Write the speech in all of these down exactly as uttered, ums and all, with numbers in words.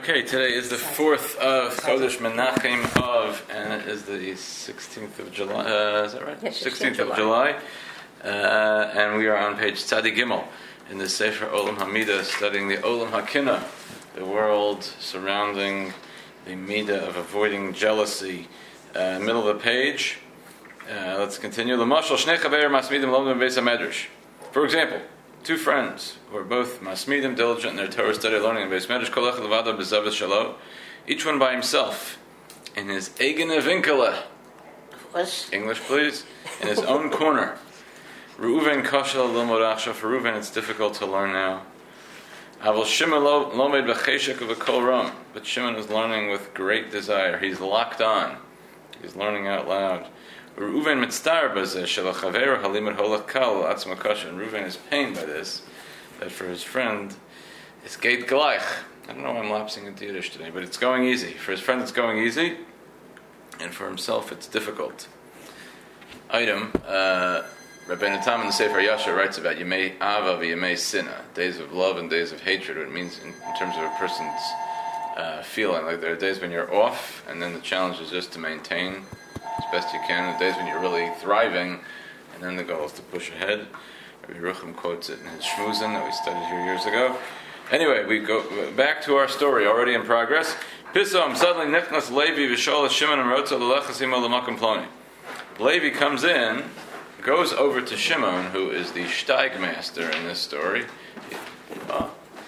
Okay, today is the fourth of Chodesh Menachem of, and it is the sixteenth of July. Uh, is that right? Yes, sixteenth of July, uh, and we are on page Tzadi Gimel in the Sefer Olam Hamida, studying the Olam Hakina, the world surrounding the Midah of avoiding jealousy. Uh, middle of the page. Uh, let's continue. L'mashal shnei chaverim masmidim lomdim beis hamedrash. For example, two friends who are both masmidim, diligent in their Torah study, learning in beis medrash, kol echad levado b'zav shalo, each one by himself, in his eigene winkele. English, please. In his own corner. Reuven kashel lilmod achshav. For Reuven, it's difficult to learn now. Aval Shimon lomed b'cheshek v'kol ram. But Shimon is learning with great desire. He's locked on. He's learning out loud. Reuven mitztar bazeh shelachaver halimud holach kal atzma kasha. And Reuven is pained by this, that for his friend, it's geit gleich. I don't know why I'm lapsing into Yiddish today, but it's going easy. For his friend, it's going easy, and for himself, it's difficult. Item, uh, Rabbeinu Tam in the Sefer Yasher writes about Yemei Ava v'Yemei Sina, days of love and days of hatred, what it means in, in terms of a person's uh, feeling. Like there are days when you're off, and then the challenge is just to maintain as best you can. The days when you're really thriving, and then the goal is to push ahead. Rabbi Yerucham quotes it in his Shmuzin that we studied here years ago. Anyway, we go back to our story, already in progress. Pisom, suddenly Nichnas Levi v'shol Shimon Amrotza l'lechasimo l'makom ploni. Levi comes in, goes over to Shimon, who is the Steigmaster in this story. Oh.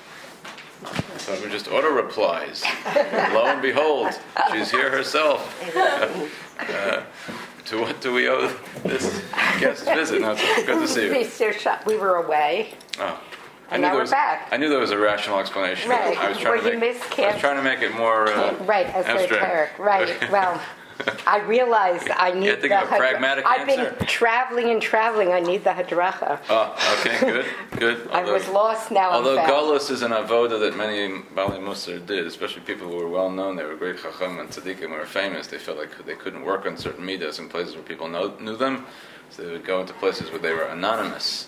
I thought we just auto-replies. Lo and behold, she's here herself. Uh, to what do we owe this guest visit? No, it's good to see you. We were away. Oh. I And knew now there we're was, back. I knew there was a rational explanation. Right. I was trying, Well, to, you make, missed I was trying to make it more uh, right, esoteric. Right. Well, I realized I need You had to the give a pragmatic I've answer. been traveling and traveling. I need the hadracha. Oh, okay, good, good. I was lost, now I'm Although found. Golus is an avoda that many Bali Musar did, especially people who were well known, they were great chacham and tzaddikim who were famous. They felt like they couldn't work on certain midas in places where people know, knew them, so they would go into places where they were anonymous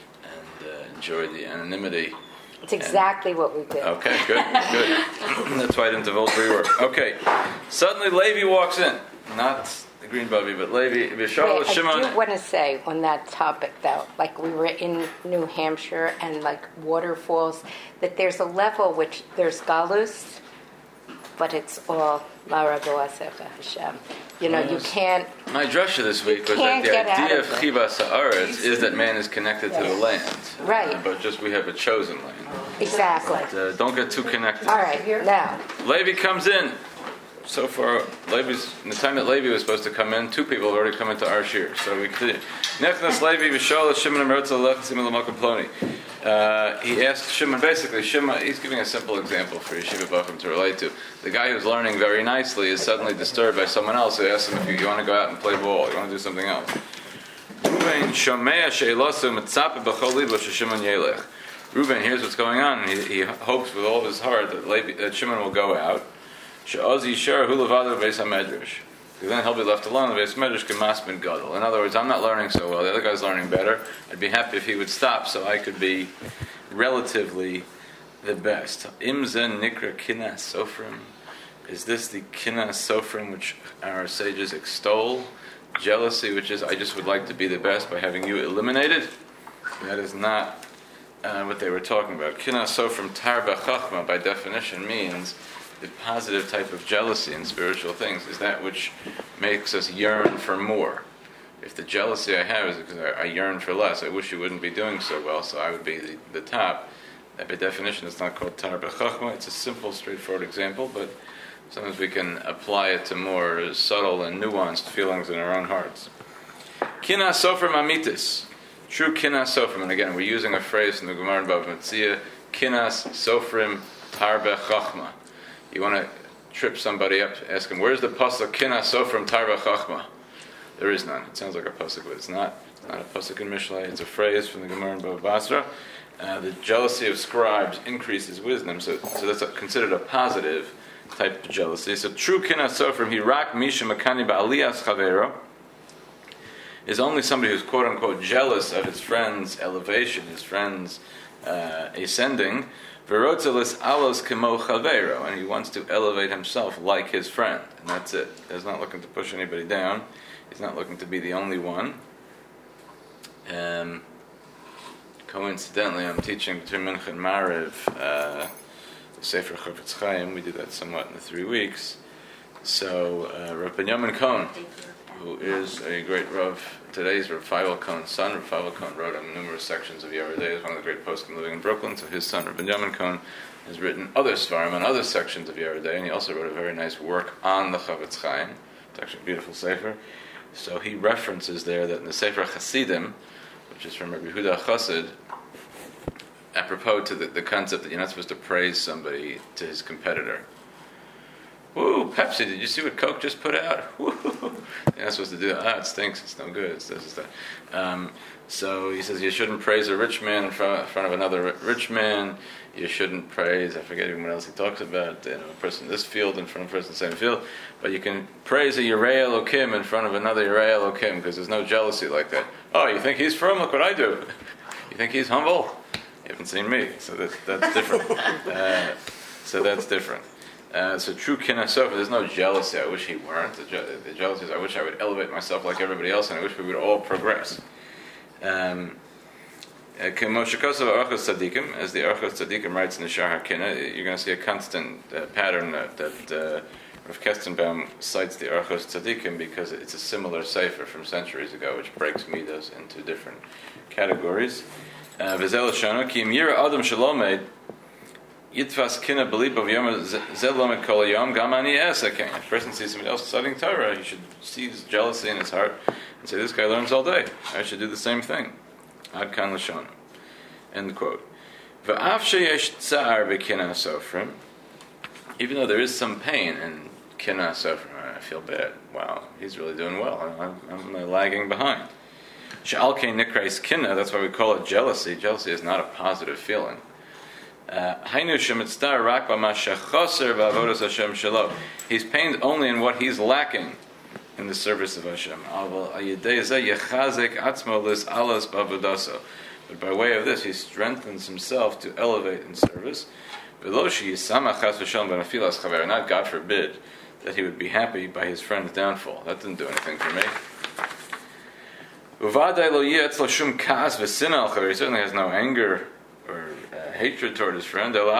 and uh, enjoy the anonymity. It's exactly and, what we did. Okay, good, good. That's why I didn't divulge where you were. Okay, suddenly Levi walks in. Not the green bubby, but Levi. Wait, Shimon. I do want to say on that topic, though, like we were in New Hampshire and like waterfalls, that there's a level which there's galus, but it's all Lara Boasecha Hashem. You know, you can't. My drasha this week was that the idea of Chivas Haaretz is that man is connected yes. to the land. Right. Uh, but just we have a chosen land. Exactly. But, uh, don't get too connected. All right, now. Levi comes in. So far, Levi's, in the time that Levi was supposed to come in, two people have already come into our shir. So we continue. Nechnas Levi v'shol Shimon Amrotza l'lechasimo l'makom ploni. Uh, he asked Shimon, basically, Shimon, he's giving a simple example for Yeshiva Bachim to relate to. The guy who's learning very nicely is suddenly disturbed by someone else who asks him if you, you want to go out and play ball, you want to do something else. Reuven shomea she'elosu mitzape b'chol libo she'Shimon yelech. Reuven hears what's going on, and he, he hopes with all of his heart that, Levi, that Shimon will go out. She'oz yishar hu levado beis hamedrash. Then he'll be left alone. The beis medrash kemas ben gadol. In other words, I'm not learning so well. The other guy's learning better. I'd be happy if he would stop, so I could be relatively the best. Imzen nikra kinas sofrim. Is this the kinas sofrim which our sages extol? Jealousy, which is I just would like to be the best by having you eliminated. That is not uh, what they were talking about. Kinas sofrim tar b'chachma by definition means the positive type of jealousy in spiritual things is that which makes us yearn for more. If the jealousy I have is because I, I yearn for less, I wish you wouldn't be doing so well, so I would be the, the top. That by definition is not called tar b'chachma. It's a simple, straightforward example, but sometimes we can apply it to more subtle and nuanced feelings in our own hearts. Kinas sofrim amitis. True kinas sofrim. And again, we're using a phrase from the Gemara in Bava Metzia. Kinas sofrim tar b'chachma. You want to trip somebody up, ask him, where's the pasuk kinas sofrim tar b'chachma? There is none. It sounds like a pasuk, but it's not. It's not a pasuk in Mishlei. It's a phrase from the Gemara in Bava Basra. Uh, the jealousy of scribes increases wisdom, so, so that's a, considered a positive type of jealousy. So true kinas sofrim hirak misha makani ba'aliyas chavero is only somebody who's quote unquote jealous of his friend's elevation, his friend's uh, ascending. V'rotzelis alos kemo chavero, and he wants to elevate himself like his friend, and that's it. He's not looking to push anybody down. He's not looking to be the only one. Um, coincidentally, I'm teaching between Mincha and Mariv, uh, the Sefer Chofetz Chaim. We do that somewhat in the three weeks. So, uh, Rav Binyamin Cohen, who is a great Rav, today's Rav Feivel Cohen's son. Rav Feivel Cohen wrote on numerous sections of Yoreh De'ah. He's one of the great poskim living in Brooklyn. So his son, Rav Binyamin Cohen, has written other svarim on other sections of Yoreh De'ah, and he also wrote a very nice work on the Chofetz Chaim. It's actually a beautiful sefer. So he references there that in the Sefer Hasidim, which is from Rabbi Yehuda Chassid, apropos to the, the concept that you're not supposed to praise somebody to his competitor. Woo, Pepsi, did you see what Coke just put out? Woo, you're not supposed to do that. Ah, it stinks, it's no good, it's this, it's that. Um, so he says you shouldn't praise a rich man in front, in front of another rich man. You shouldn't praise, I forget even what else he talks about, you know, a person in this field in front of a person in the same field. But you can praise a Yerei Elokim in front of another Yerei Elokim, because there's no jealousy like that. Oh, you think he's from? Look what I do. You think he's humble? You haven't seen me, so that, that's different. uh, so that's different. Uh, so true kinah sofer, there's no jealousy. I wish he weren't. The, je- the jealousy is I wish I would elevate myself like everybody else, and I wish we would all progress. Um, uh, as the Orchos Tzadikim writes in the Shar HaKinah, you're going to see a constant uh, pattern that, that uh, Rav Kestenbaum cites the Orchos Tzadikim because it's a similar sefer from centuries ago, which breaks midas into different categories. V'zel Shana ki im yira adam shalomed yitfas kinah b'libav yom zel lomed kol yom gam ani esakein. If a person sees somebody else studying Torah, he should see his jealousy in his heart and say, "This guy learns all day. I should do the same thing." Ad kan l'shona. End quote. V'af sheyesh tzar b'kinah sofrim. Even though there is some pain in kinah sofrim, I feel bad. Wow, he's really doing well. I'm, I'm, I'm lagging behind. She'al kein nikrais kinah. That's why we call it jealousy. Jealousy is not a positive feeling. Hainu shemitzdar rak b'ma shechoser b'avodas Hashem shelo. He's pained only in what he's lacking in the service of Hashem. But by way of this, he strengthens himself to elevate in service. Not, God forbid, that he would be happy by his friend's downfall. That didn't do anything for me. He certainly has no anger or uh, hatred toward his friend. To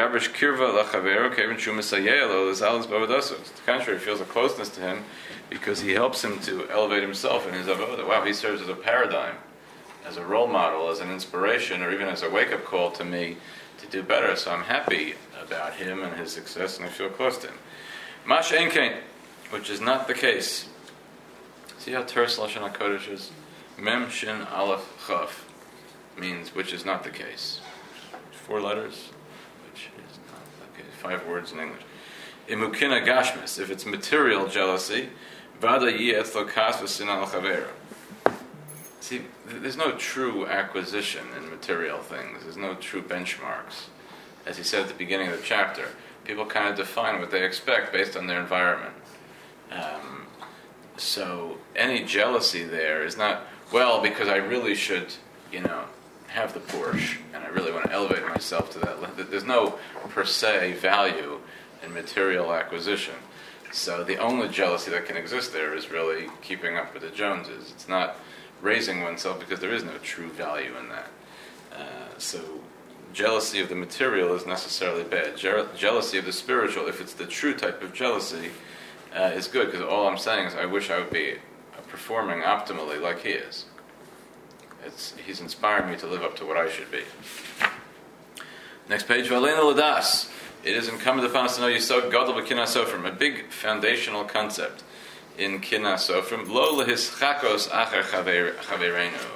the contrary, he feels a closeness to him because he helps him to elevate himself in his avodah. Wow, he serves as a paradigm, as a role model, as an inspiration, or even as a wake-up call to me to do better. So I'm happy about him and his success, and I feel close to him. Mash Enkein, which is not the case. See how terse Lashon HaKodesh is? Mem Shin Aleph Chaf means which is not the case. Four letters, which is not the case. Five words in English. Imukina Gashmis, if it's material jealousy, Vada Yi Etzlo Kas V'Sin Al Chavera. See, there's no true acquisition in material things. There's no true benchmarks. As he said at the beginning of the chapter, people kind of define what they expect based on their environment. Um, so any jealousy there is not, well, because I really should, you know, have the Porsche, and I really want to elevate myself to that level. There's no per se value in material acquisition. So the only jealousy that can exist there is really keeping up with the Joneses. It's not raising oneself because there is no true value in that. Uh, so jealousy of the material is necessarily bad. Je- jealousy of the spiritual, if it's the true type of jealousy, uh, is good, because all I'm saying is I wish I would be performing optimally like he is. It's, he's inspiring me to live up to what I should be. Next page, Valena Ladas. It is incumbent upon us to know Yisod Gadol B'Kinah Sofrim, a big foundational concept in Kinah Sofrim. Lo lehischakos acher chavereinu.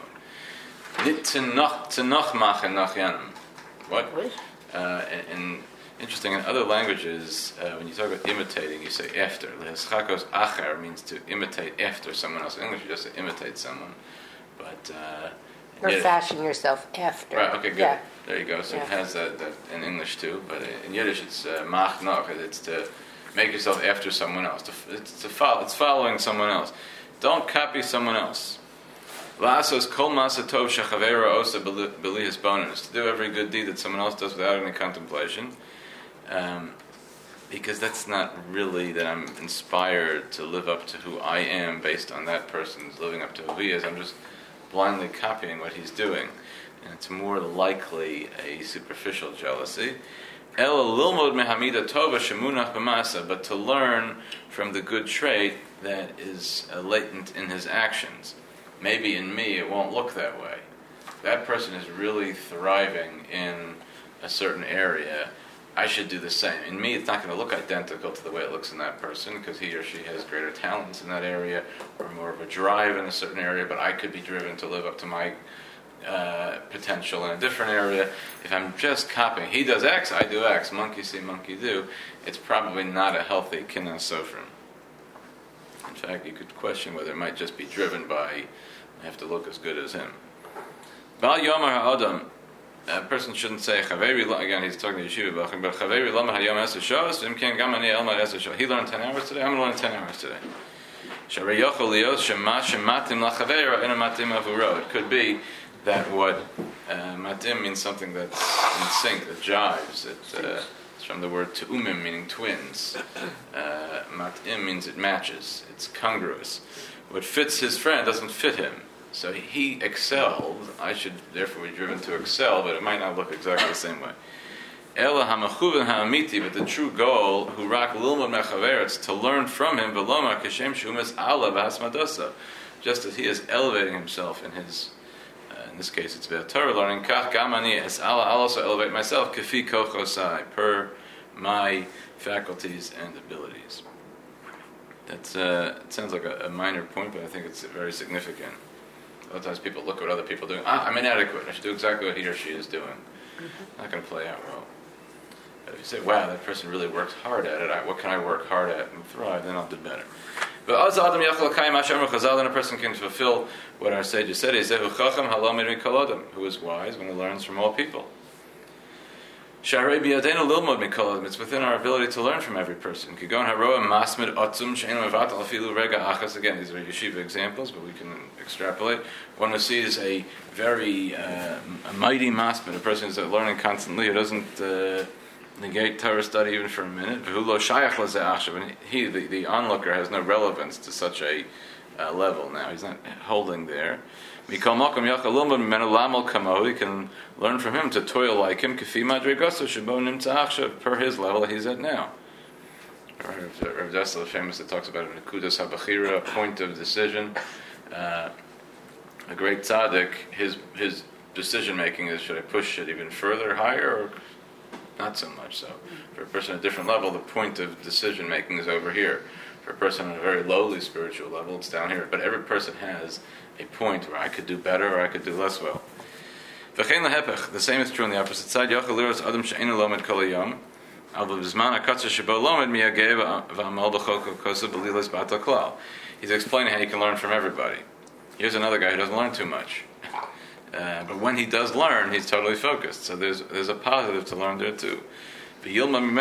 T'noch machen nach yanim. What? Uh, and interesting, in other languages, uh, when you talk about imitating, you say after. Lehischakos acher means to imitate after someone else. In English, you just say imitate someone. But uh, or Yiddish, fashion yourself after. Right. Okay. Good. Yeah. There you go. So yeah. it has that, that in English too, but in Yiddish it's mach noch. It's to make yourself after someone else. To, it's to follow. It's following someone else. Don't copy someone else. La'asos kol ma'aseh tov shechavera osa b'li hisbonus. To do every good deed that someone else does without any contemplation. Um, because that's not really that I'm inspired to live up to who I am based on that person's living up to who he is. I'm just blindly copying what he's doing. And it's more likely a superficial jealousy. Ela lilmod mehamida tova shemunach b'masa, but to learn from the good trait that is uh, latent in his actions. Maybe in me it won't look that way. That person is really thriving in a certain area. I should do the same. In me, it's not going to look identical to the way it looks in that person because he or she has greater talents in that area or more of a drive in a certain area, but I could be driven to live up to my uh, potential in a different area. If I'm just copying, he does X, I do X, monkey see, monkey do, it's probably not a healthy kinna sofrim. In fact, you could question whether it might just be driven by, I have to look as good as him. Bal Yomar Ha'adam, a person shouldn't say Chaveri. Again, he's talking to Yeshiva Bachim, but Chaveri Lama Hayom Eser Shos. V'imken Gam Ani Elma Eser Shos. He learned ten hours today. I'm going to learn ten hours today. Sharei Yochel Lios Shema Shematim LaChavera Ina Matim Avuro. It could be that what uh, Matim means something that's in sync, that jives. It, uh, it's from the word Tu'umim, meaning twins. Uh, Matim means it matches. It's congruous. What fits his friend doesn't fit him. So he excelled. I should therefore be driven to excel, but it might not look exactly the same way. Ela hamachuven ha'amiti, but the true goal, hu rak lilmod mechaver, it's to learn from him. V'lomar kashem shumas ala v'hasmadosa, just as he is elevating himself in his, uh, in this case, it's Torah learning. Kach gamani es ala. I'll also elevate myself kafi kochosai, per my faculties and abilities. That's uh, it sounds like a, a minor point, but I think it's very significant. A lot of times people look at what other people are doing. Ah, I'm inadequate. I should do exactly what he or she is doing. Mm-hmm. Not going to play out well. But if you say, wow, that person really works hard at it, I, what can I work hard at and thrive, then I'll do better. But also, Adam Yachal Kayim Hashem Chazal, then a person can fulfill what our sages said. He said, who is wise when he learns from all people. It's within our ability to learn from every person. Again, these are yeshiva examples, but we can extrapolate. One who sees a very uh, a mighty masmid, a person who's learning constantly, who doesn't uh, negate Torah study even for a minute. And he, the, the onlooker, has no relevance to such a uh, level now. He's not holding there. He can learn from him to toil like him, per his level that he's at now. Rav Dessler famously talks about it, Nekudas HaBachira, a point of decision. Uh, a great tzaddik, his his decision making is, should I push it even further, higher, or not so much so? For a person at a different level, the point of decision making is over here. For a person on a very lowly spiritual level, it's down here. But every person has a point where I could do better or I could do less well. The same is true on the opposite side. He's explaining how you can learn from everybody. Here's another guy who doesn't learn too much. Uh, but when he does learn, he's totally focused. So there's there's a positive to learn there too. I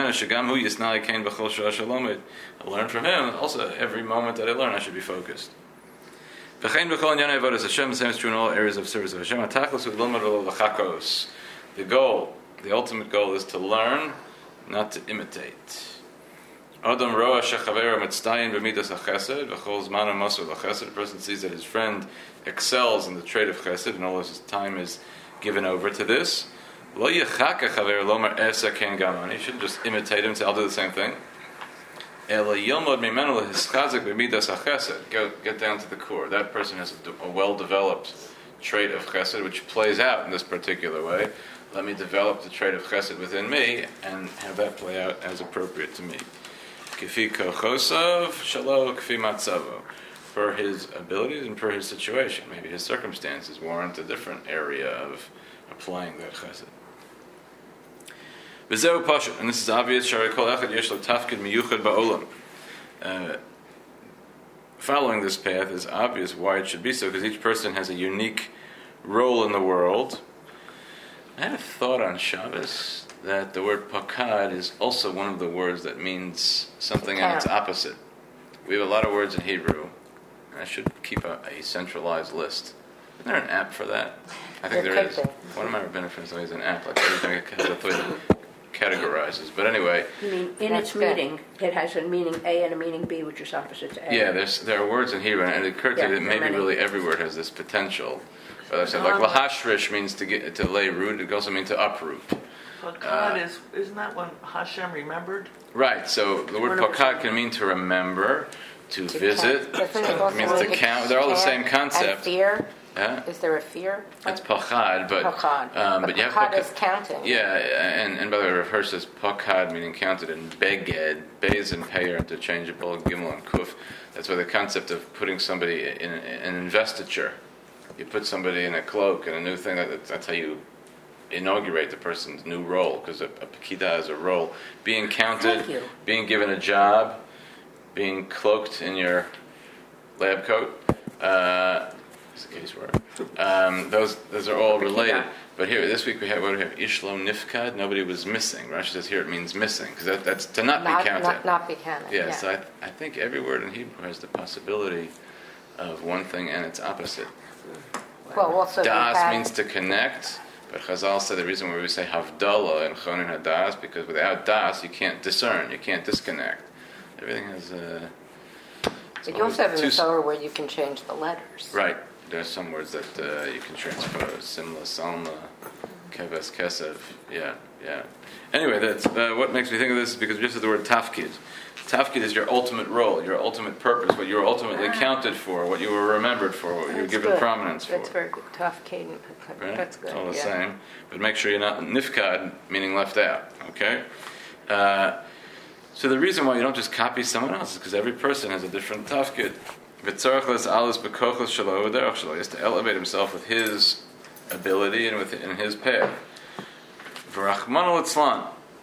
learn from him. Also, every moment that I learn, I should be focused. The same is true in all areas of service of Hashem. The goal, the ultimate goal, is to learn, not to imitate. A person sees that his friend excels in the trait of chesed, and all his time is given over to this. He shouldn't just imitate him and say, I'll do the same thing. Go get down to the core. That person has a, a well-developed trait of chesed, which plays out in this particular way. Let me develop the trait of chesed within me and have that play out as appropriate to me. Kifi kochosav shalo kifi matzavo. Per his abilities and per his situation. Maybe his circumstances warrant a different area of applying that chesed. V'zeu pashut, and this is obvious. Shari kol echad yesh lo tafkid miyuchad ba'olam. Uh, following this path is obvious why it should be so, because each person has a unique role in the world. I had a thought on Shabbos that the word pakad is also one of the words that means something and its opposite. We have a lot of words in Hebrew, and I should keep a, a centralized list Isn't there an app for that? I think There there could is. be. One of my rabbinic friends always an app, like everything has a way it categorizes. But anyway, You mean, in That's its good. meaning, it has a meaning A and a meaning B, which is opposite to A. yeah, there's there are words in Hebrew, and it occurred to Yeah, me that there are maybe many. really every word has this potential. But I said, like Um, lahashrish means to get to lay root. It also means to uproot. Pakad Uh, is, isn't that when Hashem remembered? Right. So the word one hundred pakad percent. can mean to remember, to, To visit. count. Doesn't it It also means to mean count. They're all the same count concept. And fear? Yeah. Is there a fear? It's pakad, but Pakad. um, but but you have pakad pakad- is counting. Yeah, and, and by the way, Rav Hirsch says pakad meaning counted, and beged, bez and pay are interchangeable, and gimel and kuf. That's why the concept of putting somebody in an investiture. You put somebody in a cloak and a new thing. That, that's how you inaugurate the person's new role, because a, a pakida is a role. Being counted, Thank you. being given a job, being cloaked in your lab coat. Uh, is a case word. Um, those those are all related. But here, this week we have what do we have? Ishlom nifkad. Nobody was missing. Rashi says here it means missing, because that, that's to not, Not, be counted. not, not be counted. yeah, yeah. so I, I think every word in Hebrew has the possibility of one thing and its opposite. Well, also we Das have, means to connect, but Chazal said the reason why we say Havdalah and Chonin Hadas, because without Das you can't discern, you can't disconnect. Everything has a... but you also have in two the s- Torah where you can change the letters. Right. There's some words that uh, you can transpose. Simla, Salma, Keves, Kesev. Yeah, yeah. Anyway, that's uh, what makes me think of this is because just of the word tafkid. Tafkid is your ultimate role, your ultimate purpose, what you were ultimately counted for, what you were remembered for, what you were That's given good. prominence for. That's very good. Tough cadence. Right? That's good. It's all the yeah. same. But make sure you're not nifkad, meaning left out. Okay? Uh, so the reason why you don't just copy someone else is because every person has a different tafkid. V'tzarech alis b'kochos shelo v'derech shelo. He has to elevate himself with his ability and within his path. V'rachmanu litzlan.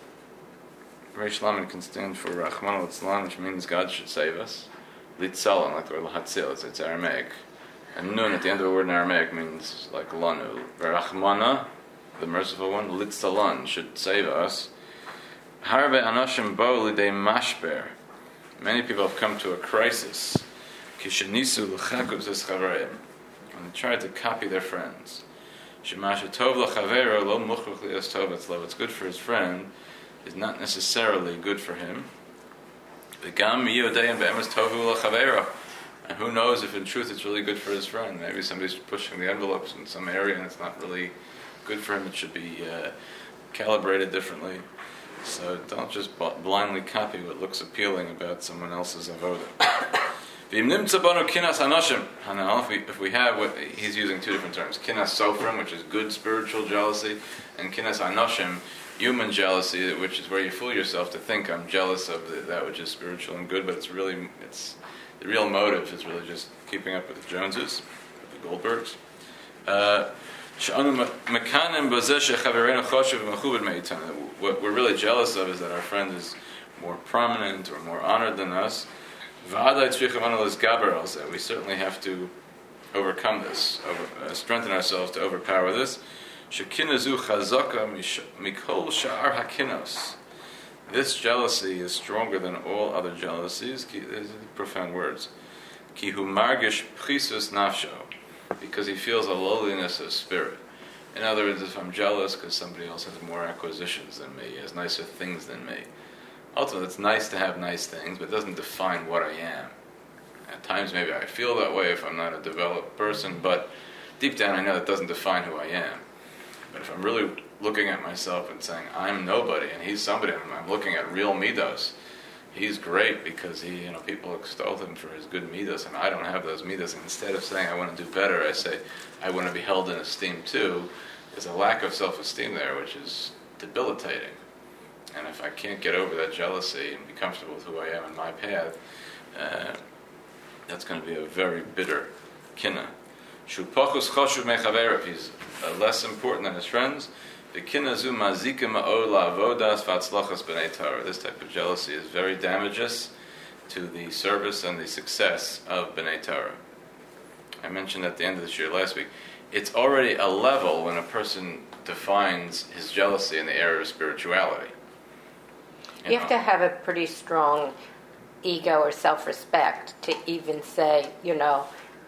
Reish Lamed can stand for Rachmanu litzlan, which means God should save us. Litzalan, like the word lahatzil, it's, it's Aramaic. And nun at the end of the word in Aramaic means like lanu. V'rachmana, the merciful one, litzalan, should save us. Harbe anashim bo lidei mashber. Many people have come to a crisis. Kishenisu l'chakuv zeschavrayim. When they tried to copy their friends. Shemasha tov l'chavero lo muchruch li'as tov etzlo. What's good for his friend is not necessarily good for him. V'gam miyodein be'emes tovu l'chavero. And who knows if in truth it's really good for his friend. Maybe somebody's pushing the envelopes in some area and it's not really good for him. It should be uh, calibrated differently. So don't just blindly copy what looks appealing about someone else's avoda. If we, if we have what he's using two different terms, kinas sofrim, which is good spiritual jealousy, and kinas anoshim, human jealousy, which is where you fool yourself to think I'm jealous of the, that which is spiritual and good, but it's really it's the real motive is really just keeping up with the Joneses, with the Goldbergs. Uh, what we're really jealous of is that our friend is more prominent or more honored than us. We certainly have to overcome this, over, uh, strengthen ourselves to overpower this. This jealousy is stronger than all other jealousies. These are profound words. Because he feels a lowliness of spirit. In other words, if I'm jealous because somebody else has more acquisitions than me, has nicer things than me. Ultimately, it's nice to have nice things, but it doesn't define what I am. At times, maybe I feel that way if I'm not a developed person, but deep down, I know that doesn't define who I am. But if I'm really looking at myself and saying, I'm nobody, and he's somebody, and I'm looking at real midos, he's great because he, you know, people extol him for his good midos, and I don't have those midos. And instead of saying I want to do better, I say I want to be held in esteem too. There's a lack of self-esteem there, which is debilitating. And if I can't get over that jealousy and be comfortable with who I am in my path, uh, that's going to be a very bitter kinna. Shupachus choshuv mechaver. If he's uh, less important than his friends, the kinna zu mazika ma'or la'avodas v'atzlachas b'nei Torah. This type of jealousy is very damages to the service and the success of b'nei Torah. I mentioned at the end of this year last week, it's already a level when a person defines his jealousy in the area of spirituality. You, You know? have to have a pretty strong ego or self-respect to even say, you know,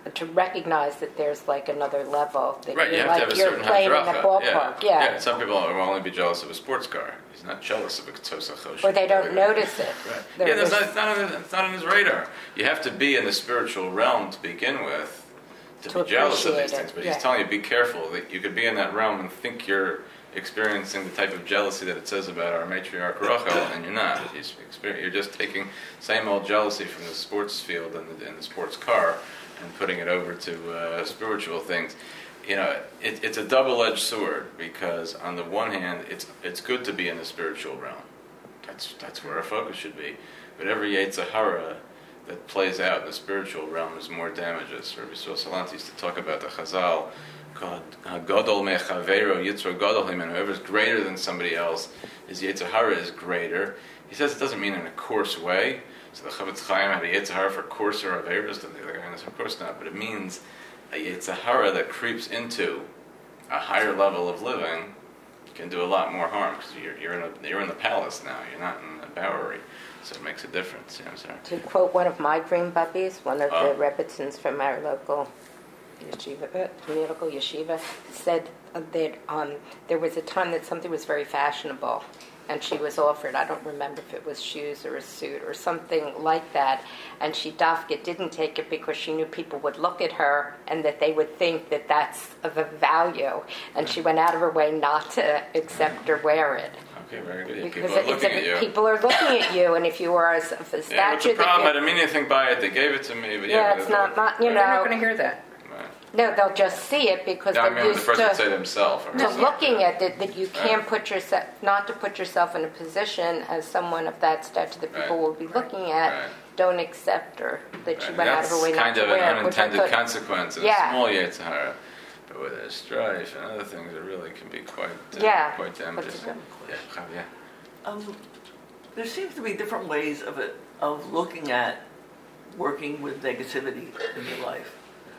to recognize that there's like another level that Right, you you're have to like have a you're certain playing in a hadracha. ballpark. Yeah. Yeah. yeah. Some people will only be jealous of a sports car. He's not jealous of a Ketosa Chosh. Or they don't notice it. Right. They're Yeah, that's just- not, it's, not on, it's not on his radar. You have to be in the spiritual realm to begin with to, To be jealous of appreciate these it, things. But yeah. he's telling you, be careful. That you could be in that realm and think you're experiencing the type of jealousy that it says about our matriarch Rachel, and you're not. He's exper- You're just taking same old jealousy from the sports field and the, and the sports car and putting it over to uh, spiritual things. You know, it, it's a double-edged sword because on the one hand, it's it's good to be in the spiritual realm. That's that's where our focus should be. But every Yetzer Hara that plays out in the spiritual realm is more damages. Rabbi Yisrael Salanter used to talk about the Chazal, called Gadol Mechavero Yitzro Gadol Him, and whoever's greater than somebody else, his Yetzer Hara is greater. He says it doesn't mean in a coarse way. So the Chavetz Chaim had a Yetzer Hara for coarser Averas than the other guy. Of course not. But it means a Yetzer Hara that creeps into a higher level of living can do a lot more harm because you're, you're in a, you're in the palace now. You're not in the Bowery, so it makes a difference. You know what I'm saying? To quote one of my dream puppies, one of Oh. the Rebbitzins from our local yeshiva, uh, local yeshiva, said that um, there was a time that something was very fashionable, and she was offered, I don't remember if it was shoes or a suit or something like that, and she dafka didn't take it because she knew people would look at her and that they would think that that's of a value, and she went out of her way not to accept or wear it. Okay, very good. Yeah, Because people are it's looking a, at you. people are looking at you, and if you are a, of a Yeah, what's the stature that problem? I you- didn't mean anything by it. They gave it to me, but yeah. yeah, but it's they're not, not They're you not know. going to hear that. Right. No, they'll just see it because No, I they're mean, the used person to, would say to himself. Or to herself. looking at it, that you can't Right. put yourself, not to put yourself in a position as someone of that stature that people Right. will be looking at, Right. don't accept or that she Right. went out of That's her way not kind to of wear an it, which I unintended could. consequence in Yeah. a small Yetzer Hara. But with a strife and other things, it really can be quite, uh, Yeah. quite damaging. What's it- Yeah, yeah. Um, there seems to be different ways of it, of looking at working with negativity in your life.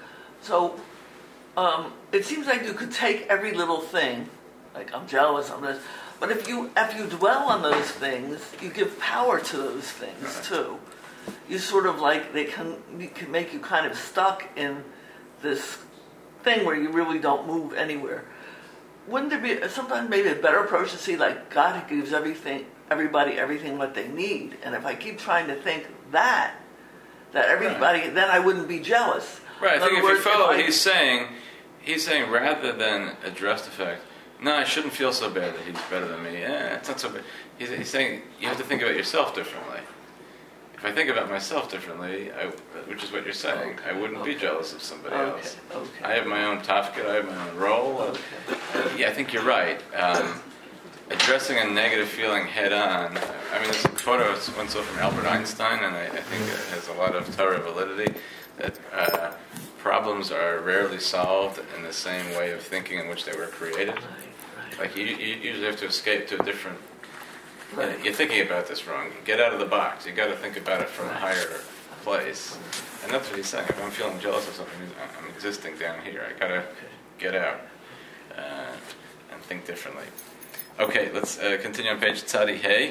So, um, it seems like you could take every little thing, like I'm jealous, I'm this, but if you if you dwell on those things, you give power to those things Right. too. You sort of like they can you can make you kind of stuck in this thing where you really don't move anywhere. Wouldn't there be sometimes maybe a better approach to see like God gives everything, everybody everything what they need, and if I keep trying to think that, that everybody, then I wouldn't be jealous. Right, I In think other if words, you follow I- what he's saying, he's saying rather than address the fact, no, I shouldn't feel so bad that he's better than me. Eh, it's not so bad. He's, he's saying you have to think about yourself differently. If I think about myself differently, I, which is what you're saying, I wouldn't be jealous of somebody Okay, else. okay. I have my own tafkid, I have my own role. Uh, yeah, I think you're right. Um, addressing a negative feeling head on. I mean, there's a quote I once saw from Albert Einstein, and I, I think it has a lot of Torah validity, that uh, problems are rarely solved in the same way of thinking in which they were created. Right, right. Like, you, you usually have to escape to a different... Right. You're thinking about this wrong. Get out of the box. You got to think about it from a higher place. And that's what he's saying. If I'm feeling jealous of something, I'm existing down here. I got to get out uh, and think differently. Okay, let's uh, continue on page Tzadi Hey.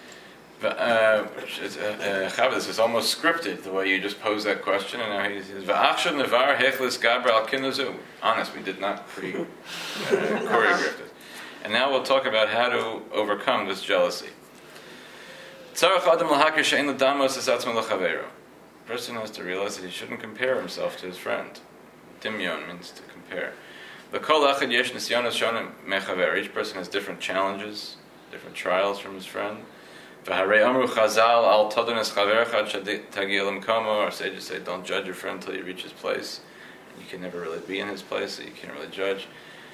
Uh, which is, uh, uh, Chav, this is almost scripted, the way you just posed that question. And now he says, "Va'achshav nevar hechlis gabra al kinazu." Honest, we did not pre uh, choreograph it. And now we'll talk about how to overcome this jealousy. Tzarach adam l'hakir she'en l'damos es atzmo l'chavero. A person has to realize that he shouldn't compare himself to his friend. Dimyon means to compare. L'kol achad yesh nisyonos shonim mechaver. Each person has different challenges, different trials from his friend. V'harei amru chazal al todonis chavercha tagiel l'mkomo. Our sages say, don't judge your friend until you reach his place. You can never really be in his place, so you can't really judge.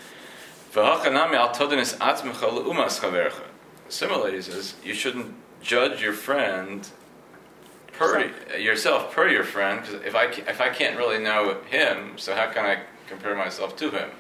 Similarly, he says, you shouldn't judge your friend per yourself per your friend, because if I if I can't really know him, so how can I compare myself to him?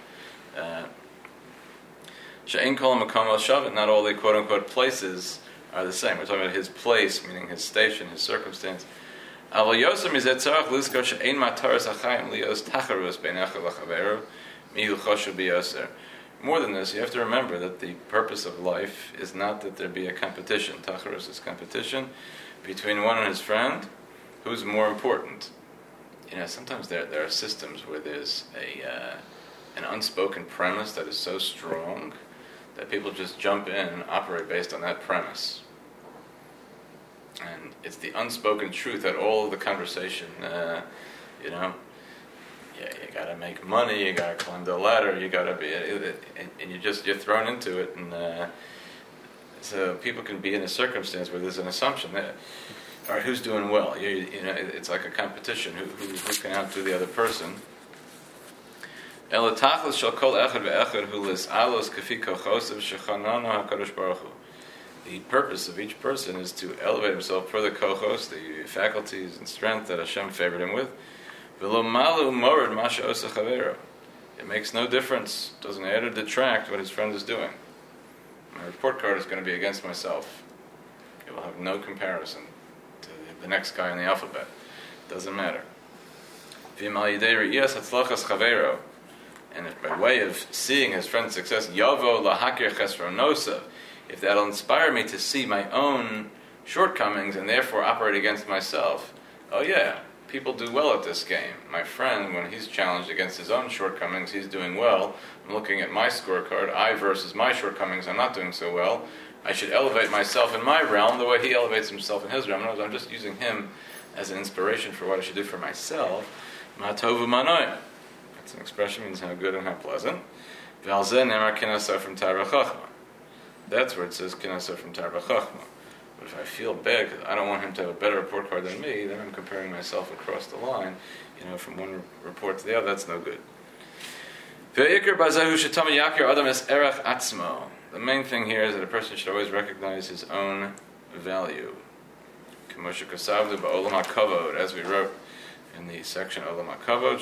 She'ein kol makom el shavet. Not all the quote unquote places are the same. We're talking about his place, meaning his station, his circumstance. Aval yosem is etzarach lizkor she'ein mataras hachayim lios tacharus beinecha l'chaveru mihu choshu biyoser. More than this, you have to remember that the purpose of life is not that there be a competition. Tacharus is competition between one and his friend. Who's more important? you know, sometimes there there are systems where there's a uh, an unspoken premise that is so strong that people just jump in and operate based on that premise. And it's the unspoken truth that all of the conversation, uh, you know, yeah, you gotta make money, you gotta climb the ladder, you gotta be, and, and you just, you're thrown into it, and uh, so people can be in a circumstance where there's an assumption that, all right, who's doing well? You, you know, it's like a competition, who, who, who can outdo the other person. The purpose of each person is to elevate himself per the kochos, the faculties and strength that Hashem favored him with. It makes no difference, doesn't add or detract what his friend is doing. My report card is going to be against myself. It will have no comparison to the next guy in the alphabet. Doesn't matter. And if by way of seeing his friend's success, yavo lahakir chesronosav, if that'll inspire me to see my own shortcomings and therefore operate against myself, oh yeah, people do well at this game. My friend, when he's challenged against his own shortcomings, he's doing well. I'm looking at my scorecard, I versus my shortcomings, I'm not doing so well. I should elevate myself in my realm the way he elevates himself in his realm. In other words, I'm just using him as an inspiration for what I should do for myself. Ma tovu manoim. That's an expression, means how good and how pleasant. That's where it says kinasa from Tarba Chachma. But if I feel bad because I don't want him to have a better report card than me, then I'm comparing myself across the line, you know, from one report to the other. That's no good. The main thing here is that a person should always recognize his own value. As we wrote in the section Olam HaKavod,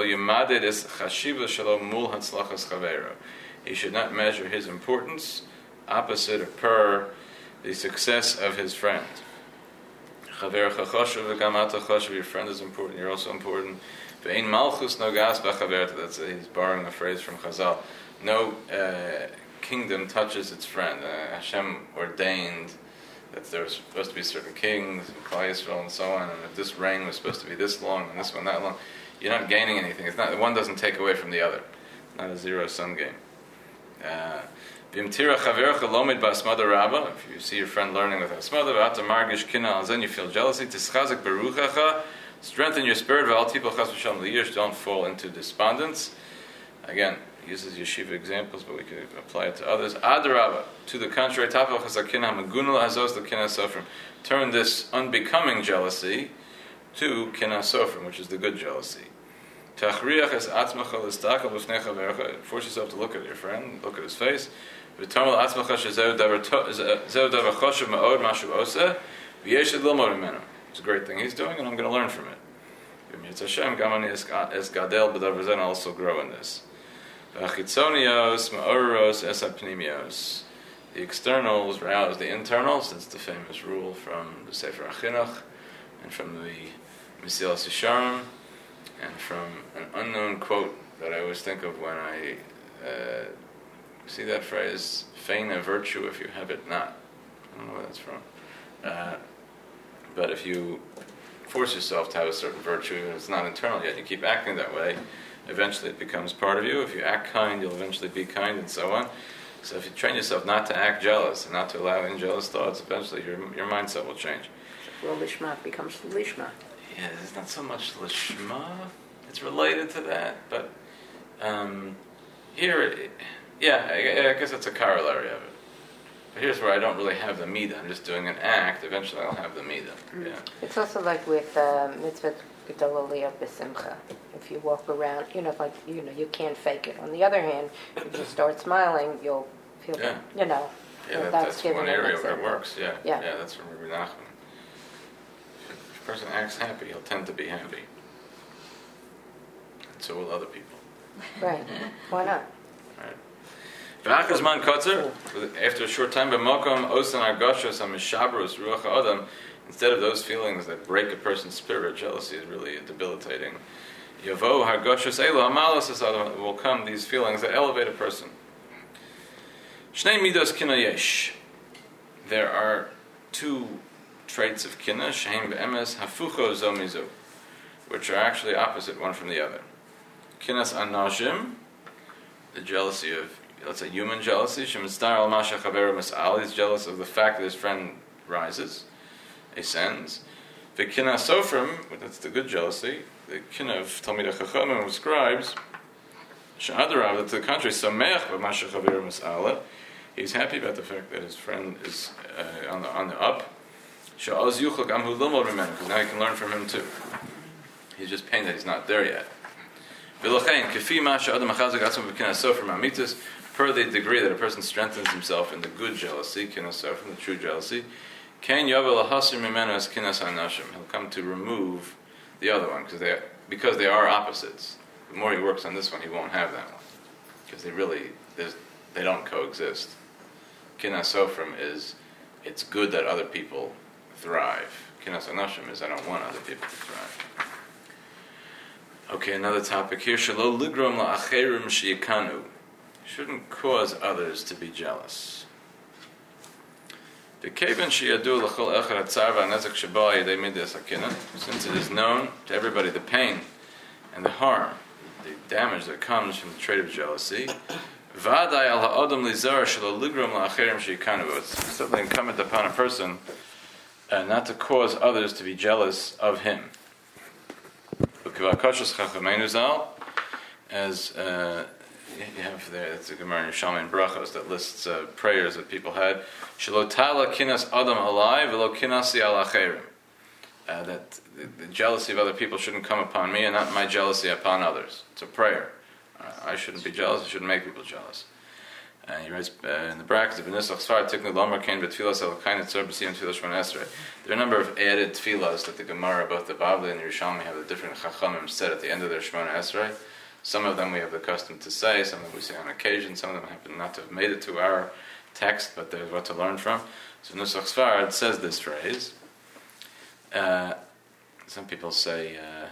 he should not measure his importance opposite or per the success of his friend. Your friend is important, you're also important. That's, he's borrowing a phrase from Chazal. No uh, kingdom touches its friend. Uh, Hashem ordained that there was supposed to be certain kings, and Klal Yisrael and so on, and if this reign was supposed to be this long, and this one that long, you're not gaining anything. It's not, one doesn't take away from the other. Not a zero-sum game. Uh, If you see your friend learning with Asmada, then you feel jealousy. Strengthen your spirit. Don't fall into despondence. Again, he uses yeshiva examples, but we could apply it to others. Adarabba, to the contrary, turn this unbecoming jealousy to kina sofrim, which is the good jealousy. Force yourself to look at your friend, look at his face. It's a great thing he's doing, and I'm going to learn from it. And also grow in this. The externals rouse the internals. That's the famous rule from the Sefer HaChinuch and from the Mesilas Yesharim and from an unknown quote that I always think of when I uh, see that phrase, feign a virtue if you have it not. I don't know where that's from. Uh, but if you force yourself to have a certain virtue and it's not internal yet, you keep acting that way, eventually it becomes part of you. If you act kind, you'll eventually be kind, and so on. So if you train yourself not to act jealous and not to allow in jealous thoughts, eventually your your mindset will change. Well, lishma becomes lishma. Yeah, it's not so much lishma. It's related to that, but um, here, it, yeah, I, I guess it's a corollary of it. But here's where I don't really have the midah. I'm just doing an act. Eventually, I'll have the midah. Mm. Yeah. It's also like with uh, mitzvah gedolah liyah b'simcha. If you walk around, you know, like you know, you can't fake it. On the other hand, if you start smiling, you'll feel, yeah. you know. Yeah, that, that's, that's one area where it example. works. Yeah, yeah, yeah, that's from Rabbi Nachman. If a person acts happy, he'll tend to be happy. And so will other people. Right. Why not? Right. After a short time, instead of those feelings that break a person's spirit, jealousy is really debilitating. Will come these feelings that elevate a person. There are two traits of kina, shehem be'emes hafucho zo mizo, which are actually opposite one from the other. Kinas anashim, the jealousy of, let's say, human jealousy. Shemitzar al masha chaveru mis'al, he's jealous of the fact that his friend rises, ascends. The kinas sofrim, that's the good jealousy. The kin of Talmidei Chachamim, scribes, she'adarav, that's the contrary, sameach b'masha chaveru mis'al. He's happy about the fact that his friend is uh, on the on the up. She'oz yuchel gam hu lilmod mimenu, because now he can learn from him too. He's just pained that he's not there yet. V'lochein kefi ma she'adam achazik atzmo b'kinas sofrim amitus, per the degree that a person strengthens himself in the good jealousy, kinas sofrim, the true jealousy, ken yavel lahasir mimenu as kinas anashim. He'll come to remove the other one because they because they are opposites. The more he works on this one, he won't have that one because they really they don't coexist. Kinas sofrim is it's good that other people thrive. Kinas anashim is I don't want other people to thrive. Okay, another topic here. Shelo ligrom la'acherim sheyikanu. Shouldn't cause others to be jealous. Since it is known to everybody the pain and the harm, the damage that comes from the trait of jealousy, it's certainly incumbent upon a person uh, not to cause others to be jealous of him. As uh, you have there, that's a Gemara in Yerushalmi Brachos that lists uh, prayers that people had. Shelo tala kinas adam alai v'lo kinasi al acherim. That the, the jealousy of other people shouldn't come upon me, and not my jealousy upon others. It's a prayer. Uh, I shouldn't be jealous. I shouldn't make people jealous. Uh, he writes uh, in the brackets of Benisach Sfar Tiknu Lomar Kain Betfilas El Kain Etzor B'Siyam Tfilas Shmona Esrei. There are a number of added tefillas that the Gemara, both the Bavli and the Yerushalmi, have the different Chachamim said at the end of their Shmona Esrei. Some of them we have the custom to say, some of them we say on occasion, some of them happen not to have made it to our text, but there's what to learn from. So Nusach Sfar says this phrase. Uh, some people say uh,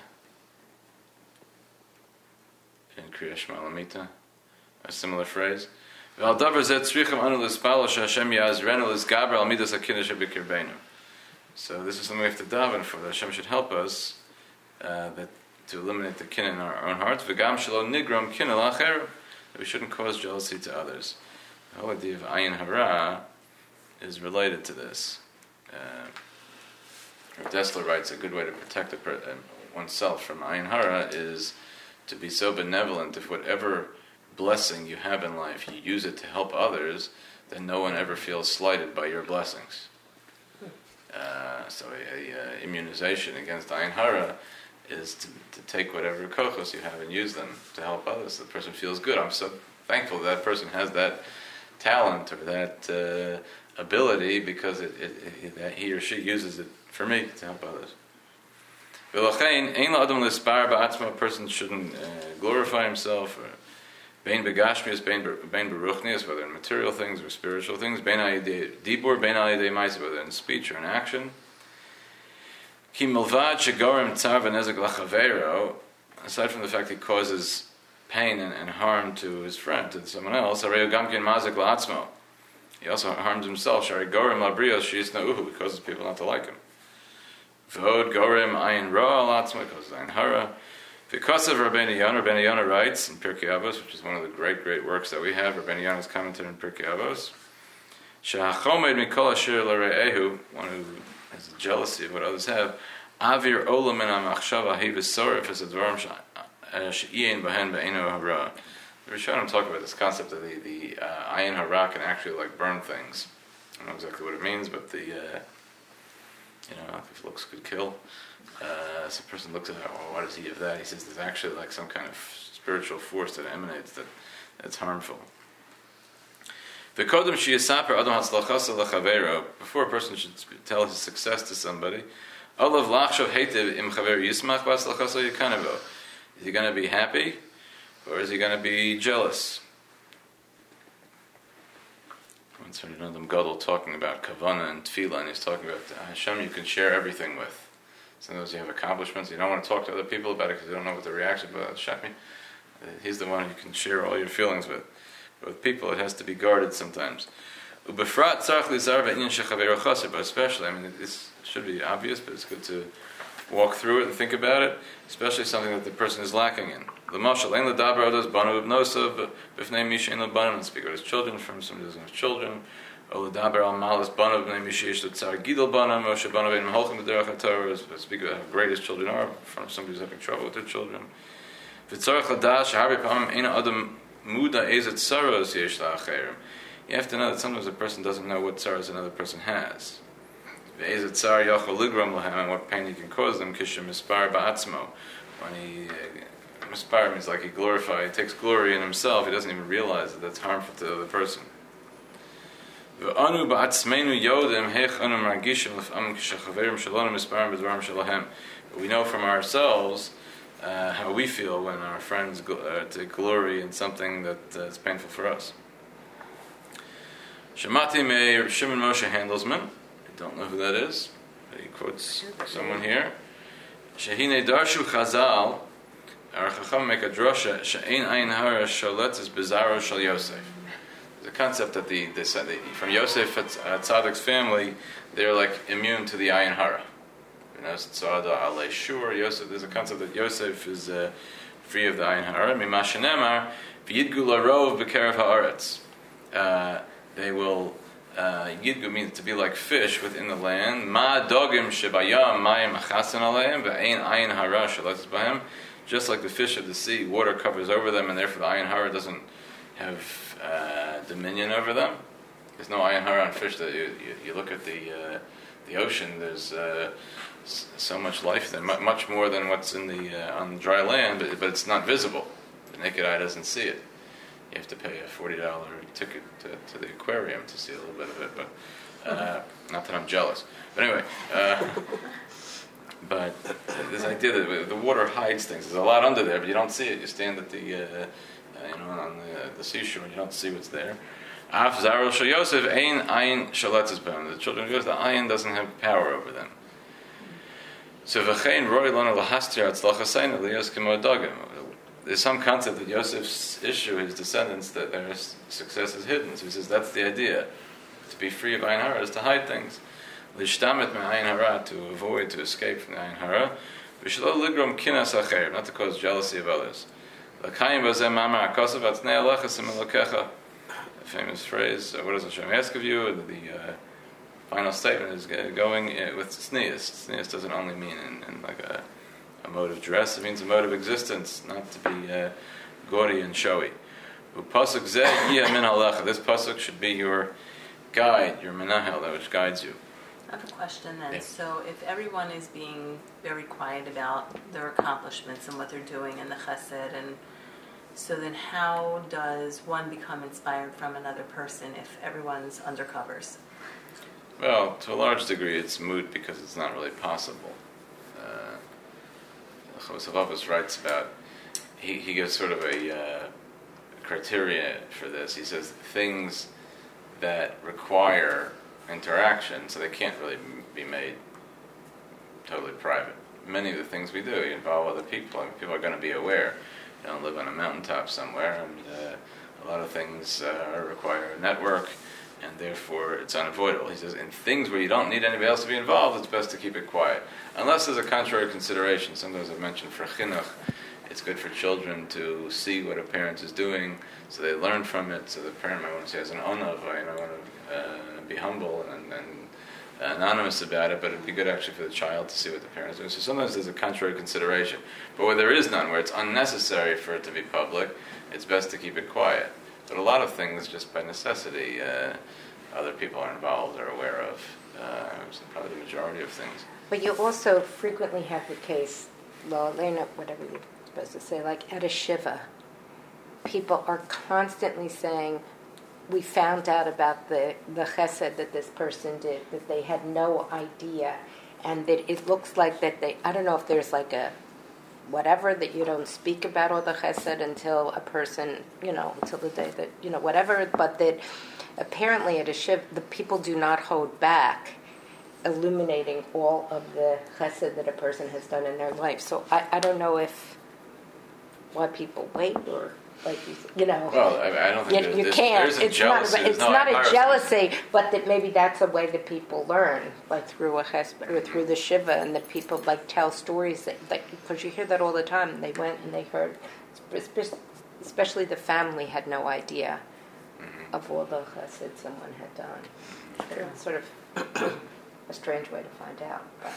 in Kriya Shema Lamita, a similar phrase. So this is something we have to daven for, that Hashem should help us uh, that to eliminate the kin in our own hearts. That we shouldn't cause jealousy to others. The whole idea of ayin hara is related to this. Uh, Rav Dessler writes a good way to protect a per- uh, oneself from ayin hara is to be so benevolent. If whatever blessing you have in life, you use it to help others, then no one ever feels slighted by your blessings. Uh, so a, a, a immunization against ayin hara is to, to take whatever kochos you have and use them to help others. So the person feels good. I'm so thankful that, that person has that talent or that uh, ability because it, it, it, that he or she uses it for me to help others. A person shouldn't uh, glorify himself or bein begashmius, bein beruchnius, whether in material things or spiritual things, bein ayidei dibur, bein ayidei ma'aseh, whether in speech or in action. Ki milvad shegorim tzar v'nezek lachavero, aside from the fact he causes pain and, and harm to his friend, to someone else, harei gamkin mazek la'atzmo. He also harms himself. Shari gorim labrios sheisna uhu, he causes people not to like him. V'od gorim ayin ra la'atzmo, he causes ayin hara. Because of Rabbeinu Yonah, Rabbeinu Yonah writes in Pirkei Avos, which is one of the great, great works that we have, Rabbeinu Yonah's commentary in Pirkei Avos, She'achomed mikol asher l're'ehu, one who has a jealousy of what others have, avir olam min ha'machshava hi v'soref es advarim she'iyin b'hen be'enu hara. The Rishonim talk about this concept of the, the uh, ayin hara can actually like burn things. I don't know exactly what it means, but the, uh, you know, if looks could kill. Uh, so a person looks at it, well, why does he have that? He says there's actually like some kind of spiritual force that emanates that that's harmful. Before a person should tell his success to somebody, is he going to be happy or is he going to be jealous? Once heard another Gadol talking about Kavanah and Tefillah, and he's talking about Hashem you can share everything with. Sometimes you have accomplishments, you don't want to talk to other people about it because you don't know what the reaction is, but Hashem, He's the one you can share all your feelings with. But with people, it has to be guarded sometimes. But especially, I mean, this should be obvious, but it's good to walk through it and think about it, especially something that the person is lacking in. L'mashal, ein l'daber odos banu b'bnosav b'fnei misha ein l'banu, and speak about his children from somebody who doesn't have children. O l'daber al malas banu b'nei misha yesh l'tzar gidol banu, Moshe banu ein m'holchim b'derech HaTorah, speak about how great his children are from somebody who's having trouble with their children. V'tzarech l'dash, harbi pamim ein adam muda ezet saros yesh la'acherim. You have to know that sometimes a person doesn't know what sorrows another person has. Ve'ezet tsar yachol ligram lahem, and what pain he can cause them. Kishem mispar ba'atzmo. When he uh, mispar means like he glorifies, he takes glory in himself. He doesn't even realize that that's harmful to the other person. Ve'anu ba'atzmeinu yodim hech anu margishim l'f'am kishachaverim shalonu misparim b'dvarim shalahem. We know from ourselves uh, how we feel when our friends gl- uh, take glory in something that uh, is painful for us. Shemati me Shimon Moshe Handelsman. I don't know who that is. He quotes someone here. Shehine darshu chazal. Our chacham make a drosha. She'ein ayin hara sholetzes bizarro shel Yosef. There's a concept that the, the, the from Yosef uh, Tzaddik's family, they're like immune to the ayin hara. You know, Tzada alei shur Yosef. There's a concept that Yosef is uh, free of the ayin hara. Mimashenemar v'yidgu larov b'kerev haaretz. Uh, They will, uh, yidgu means to be like fish within the land. Ma dogim shebayam mayim achasan aleim ve'ein ayin hara shalatzes b'hem. Just like the fish of the sea, water covers over them, and therefore the ayin hara doesn't have uh, dominion over them. There's no ayin hara on fish. That you, you, you look at the uh, the ocean. There's uh, so much life there, much more than what's in the uh, on dry land, but, but it's not visible. The naked eye doesn't see it. You have to pay a forty dollar ticket to, to the aquarium to see a little bit of it, but uh, not that I'm jealous. But anyway, uh, but this idea that the water hides things. There's a lot under there, but you don't see it. You stand at the, uh, you know, on the, the seashore, and you don't see what's there. Af zaro shel Yosef ein ayin shalatzes b'hem. The children of Yosef, the ayin doesn't have power over them. So v'chein roi lana lahastir atzlachasayna liyos k'mo dogim. There's some concept that Yosef's issue, his descendants, that their success is hidden. So he says that's the idea. To be free of ayin hara is to hide things. Lishtamet me ayin hara, to avoid, to escape from the ayin hara. V'shelo ligrom kinas acher, not to cause jealousy of others. L'kayim bazeh mamar akosav atznei alecha simelokecha. A famous phrase. What does Hashem ask of you? And the uh, final statement is going uh, with tznius. Tznius doesn't only mean in, in like a a mode of dress, it means a mode of existence, not to be uh, gaudy and showy. This pasuk should be your guide, your menahel, that which guides you. I have a question then. Yeah. So if everyone is being very quiet about their accomplishments and what they're doing in the chesed, and so then how does one become inspired from another person if everyone's under covers? Well, to a large degree it's moot because it's not really possible. Uh, Chavos Havavos writes about, he, he gives sort of a uh, criteria for this. He says things that require interaction, so they can't really be made totally private. Many of the things we do involve other people. I mean, people are going to be aware. You don't live on a mountaintop somewhere, and uh, a lot of things uh, require a network, and therefore it's unavoidable. He says, in things where you don't need anybody else to be involved, it's best to keep it quiet. Unless there's a contrary consideration. Sometimes I've mentioned for chinuch, it's good for children to see what a parent is doing, so they learn from it. So the parent might want to say, as an onav, I want to uh, be humble and, and anonymous about it, but it'd be good actually for the child to see what the parent is doing. So sometimes there's a contrary consideration. But where there is none, where it's unnecessary for it to be public, it's best to keep it quiet. But a lot of things, just by necessity, uh, other people are involved or aware of. Uh, probably the majority of things. But you also frequently have the case, well, whatever you're supposed to say, like at a shiva, people are constantly saying, we found out about the, the chesed that this person did, that they had no idea, and that it looks like that they, I don't know if there's like a whatever, that you don't speak about all the chesed until a person, you know, until the day that, you know, whatever, but that apparently at a shiva, the people do not hold back illuminating all of the chesed that a person has done in their life. So I, I don't know if why people wait, or like you, s- you know. Well, I, I don't think You, there's, you there's, can't. there's a It's jealousy. not. A, there's it's no not a embarrassment. jealousy, but that maybe that's a way that people learn, like through a chesed or through the shiva, and that people like tell stories that, like, because you hear that all the time. They went and they heard, espe- especially the family had no idea Mm-hmm. of all the chesed someone had done. It's sort of a strange way to find out. But.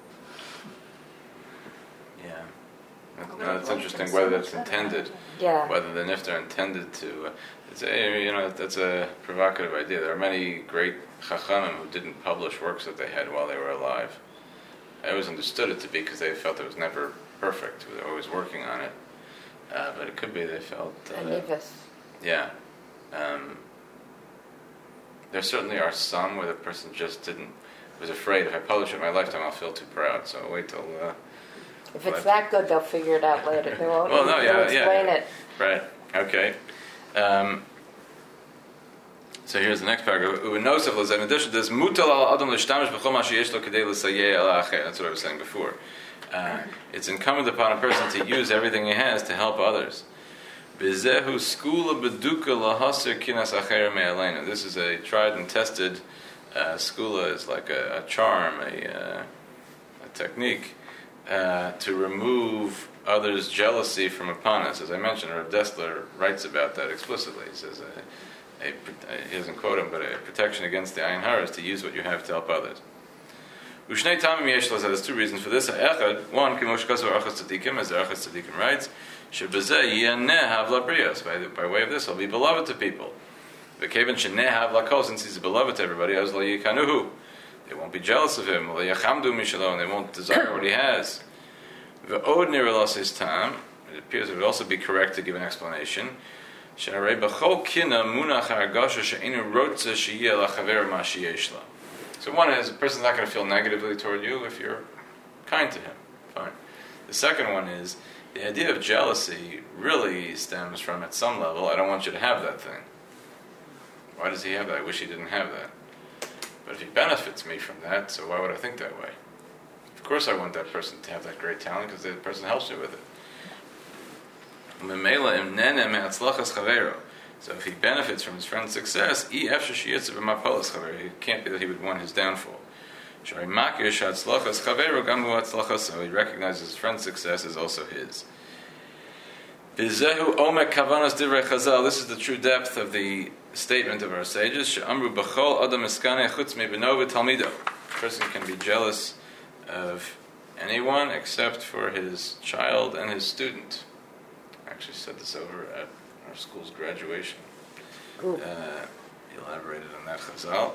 Yeah. That's, no, it's interesting whether it's intended, Yeah. whether the niftar intended to. Uh, it's a, you know, that's a provocative idea. There are many great chachamim who didn't publish works that they had while they were alive. I always understood it to be because they felt it was never perfect. They were always working on it. Uh, but it could be they felt. Uh, Anivas. yeah. Um, there certainly are some where the person just didn't, was afraid, if I publish it in my lifetime, I'll feel too proud. So I'll wait till. Uh, If it's that good, they'll figure it out later. They won't Well, no, they'll yeah, explain yeah. it. Right. Okay. Um, so here's the next paragraph. In addition to this, mutal al adam l'shtamish b'chol ma sheyesh lo kedei l'sayeh ala acher. That's what I was saying before. Uh, it's incumbent upon a person to use everything he has to help others. B'zehu skula b'duka lahaser kinas acher me'aleinu. This is a tried and tested uh, skula. Is like a, a charm, a, uh, a technique. Uh, to remove others' jealousy from upon us. As I mentioned, Rav Dessler writes about that explicitly. He says, a, a, a, he doesn't quote him, but a protection against the ayin hara is to use what you have to help others. Ushnei tamim yesh laz. There's two reasons for this. Echad, one, kimosh kasav archas tzadikim, as the archas tzadikim writes, shebazeh yiyaneh hav labrios. By by way of this, he'll be beloved to people. V'kevan sheneh hav lakol, since he's beloved to everybody, az lo yikanuhu. They won't be jealous of him. And they won't desire what he has. It appears it would also be correct to give an explanation. So one is, a person's not going to feel negatively toward you if you're kind to him. Fine. The second one is, the idea of jealousy really stems from, at some level, I don't want you to have that thing. Why does he have that? I wish he didn't have that. But if he benefits me from that, so why would I think that way? Of course I want that person to have that great talent because the person helps me with it. So if he benefits from his friend's success, it can't be that he would want his downfall. So he recognizes his friend's success is also his. This is the true depth of the statement of our sages. A person can be jealous of anyone except for his child and his student. I actually said this over at our school's graduation. Uh, elaborated on that Chazal.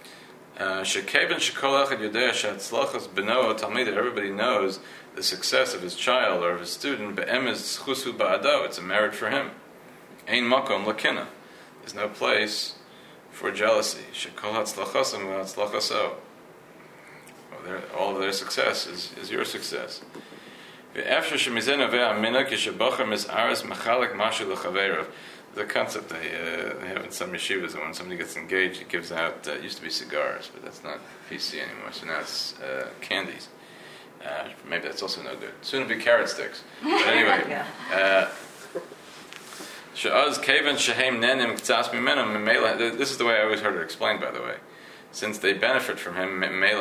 Everybody knows the success of his child or of his student. It's a merit for him. Ein makom lakina. There's no place for jealousy. All of their success is, is your success. The concept they, uh, they have in some yeshivas, that when somebody gets engaged, it gives out, uh, it used to be cigars, but that's not P C anymore, so now it's uh, candies. Uh, maybe that's also no good. Soon it'll be carrot sticks. But anyway, uh, this is the way I always heard it explained, by the way. Since they benefit from him,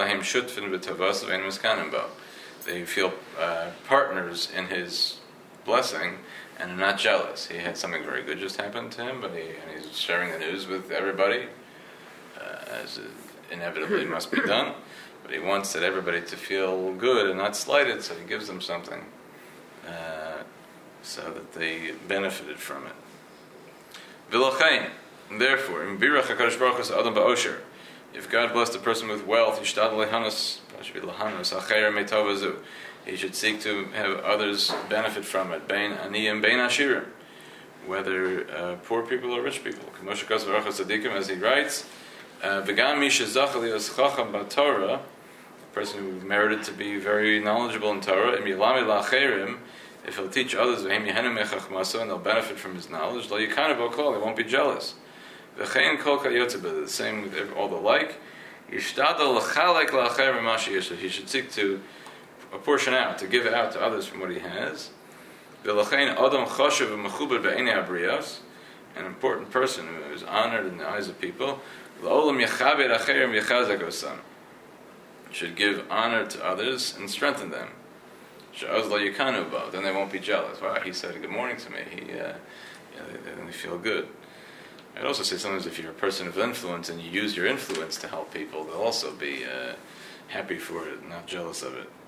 they feel uh, partners in his blessing and are not jealous. He had something very good just happen to him, but he, and he's sharing the news with everybody, uh, as it inevitably must be done. But he wants that everybody to feel good and not slighted, so he gives them something uh, so that they benefited from it. V'lochein, therefore, in birach HaKadosh Baruch Hu adam ba'osher, if God blessed a person with wealth, yishtad lehanos, he should seek to have others benefit from it. Bein aniyim, bein ashirim, whether uh, poor people or rich people. As he writes, v'gam mi shezachah li'os chacham b'Torah, a person who merited to be very knowledgeable in Torah, im yilamid la'acherim, if he'll teach others, v'hem yehenu mechachmaso, and they'll benefit from his knowledge, lo yikanu bo kol, they won't be jealous. V'chein kol kayotze b'eh, the same with all the like. He should seek to apportion out, to give it out to others from what he has. V'lachein adam chashuv v'mechuber b'einei habriyos, an important person who is honored in the eyes of people. L'olam yechaber acherim yechazek osam, should give honor to others and strengthen them. She'oz lo yikanu bo, then they won't be jealous. Wow, he said good morning to me. He, uh, you know, they, they feel good. I'd also say sometimes if you're a person of influence and you use your influence to help people, they'll also be uh, happy for it, not jealous of it.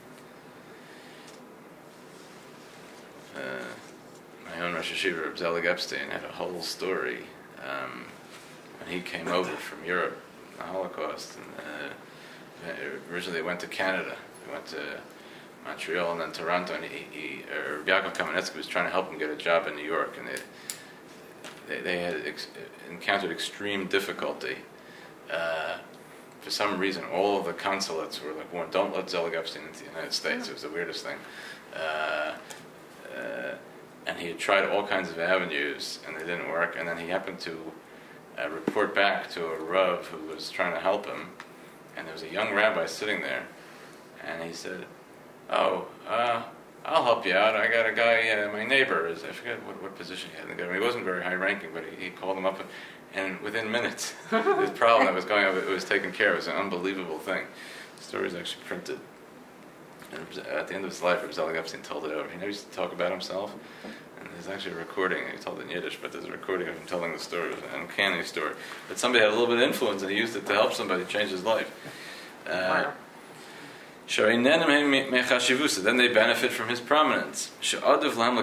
Uh, my own Rosh Hashiva, Reb Zelig Epstein, had a whole story um, when he came over from Europe, the Holocaust, and uh, originally they went to Canada. They went to Montreal and then Toronto, and he, he uh, Yaakov Kamenetsky was trying to help him get a job in New York, and they they, they had ex- encountered extreme difficulty. Uh, for some reason, all of the consulates were like, well, don't let Zelig Epstein into the United States. It was the weirdest thing. Uh, uh, and he had tried all kinds of avenues, and they didn't work. And then he happened to uh, report back to a Rav who was trying to help him, and there was a young rabbi sitting there, and he said, oh, uh, I'll help you out. I got a guy, uh, my neighbor, is I forget what, what position he had in the government. He wasn't very high ranking, but he, he called him up, and, and within minutes, this problem that was going on, it was taken care of. It was an unbelievable thing. The story is actually printed. And at the end of his life, Reb Zelig Epstein told it over. He never used to talk about himself, and there's actually a recording. He told it in Yiddish, but there's a recording of him telling the story. It was an uncanny story. But somebody had a little bit of influence, and he used it to help somebody change his life. Uh, Wow. Then they benefit from his prominence. He's giving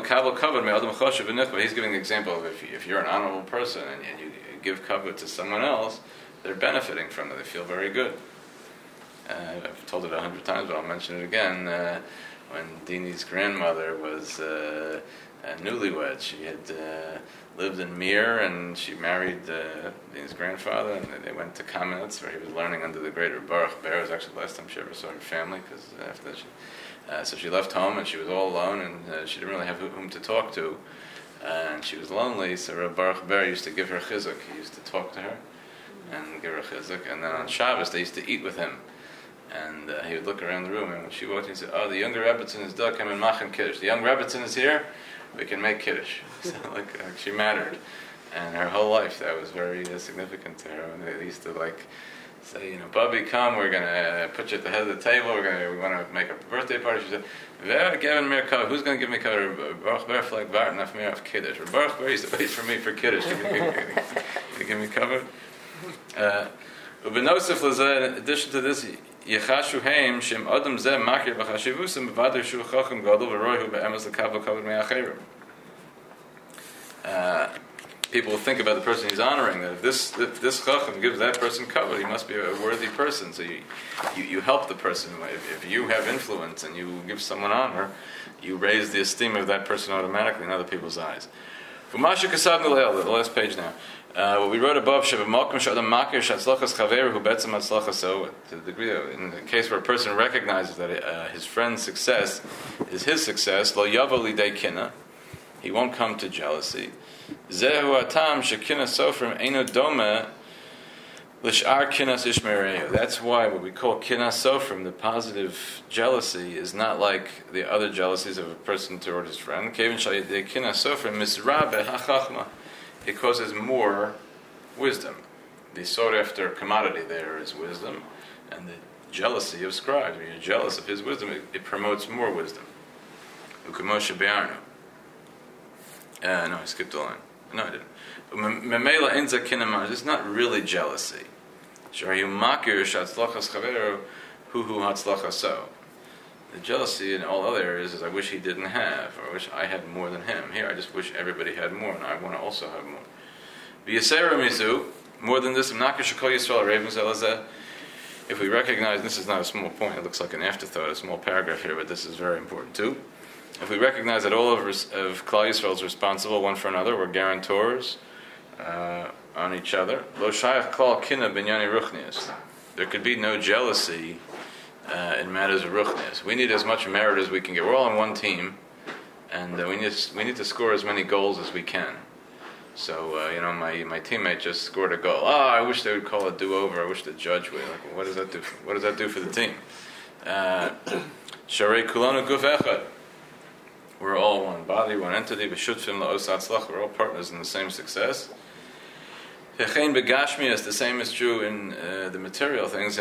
the example of if, you, if you're an honorable person and, and you give kavod to someone else, they're benefiting from it. They feel very good. Uh, I've told it a hundred times, but I'll mention it again. Uh, when Dini's grandmother was uh, a newlywed, she had uh, lived in Mir, and she married uh, Dini's grandfather, and they went to Kamenetz, where he was learning under the great Reb Baruch Ber. It was actually the last time she ever saw her family, because after that she... Uh, so she left home, and she was all alone, and uh, she didn't really have whom to talk to, uh, and she was lonely, so Reb Baruch Ber used to give her chizuk. He used to talk to her and give her chizuk, and then on Shabbos they used to eat with him. And uh, he would look around the room, and when she walked in, he said, oh, the younger Rebbetzin is done, come and machen Kiddush. The young Rebbetzin is here, we can make Kiddush. So, like, like, she mattered. And her whole life, that was very uh, significant to her. And they used to, like, say, you know, Bubby, come, we're going to put you at the head of the table, we're going to, we want to make a birthday party. She said, Wer geben mir kavod? Who's going to give me kavod? Baruch Ber flag warten auf mir auf Kiddush. Baruch Ber used to wait for me for Kiddush. You give me kavod? Uh, in addition to this, Yechashu heim shem adam zeh makir b'chashivusim b'vader shu chacham gadol v'roihu be'emes l'kavod kavod me'acherim. People will think about the person he's honoring, that if this if this chacham gives that person kavod, he must be a worthy person. So you you, you help the person. If, if you have influence and you give someone honor, you raise the esteem of that person automatically in other people's eyes. The last page now. Uh, what we wrote above, so to the degree of, in the case where a person recognizes that uh, his friend's success is his success, lo yavo lidei kina, he won't come to jealousy. Zehu atam shekina sofrim eino doma l'shar kinas ishmereu. That's why what we call kinas sofrim, the positive jealousy, is not like the other jealousies of a person toward his friend. Kevin shayidei kinas sofrim misrabe hachachma. It causes more wisdom. The sought after commodity there is wisdom, and the jealousy of scribes, when you're jealous of his wisdom, it, it promotes more wisdom. Ukamoshe be'arnu. Uh, no, I skipped a line. No, I didn't. Memela enza kinamar. It's not really jealousy. Shari makir shatzlachas chaveru hu hu hatzlachas so. The jealousy in all other areas is I wish he didn't have, or I wish I had more than him. Here, I just wish everybody had more, and I want to also have more. V'yasera mizu, more than this, if we recognize, this is not a small point, it looks like an afterthought, a small paragraph here, but this is very important too. If we recognize that all of, of Klal Yisrael is responsible one for another, we're guarantors uh, on each other. Lo shayach klal kina binyani ruchnius. There could be no jealousy Uh, in matters of ruchnius. We need as much merit as we can get. We're all on one team, and uh, we need we need to score as many goals as we can. So uh, you know, my, my teammate just scored a goal. Oh, I wish they would call a do-over. I wish the judge would. Like, what does that do? For, what does that do for the team? Sharei kulanu guf echad. We're all one body, one entity. We're all partners in the same success. The same is true in uh, the material things.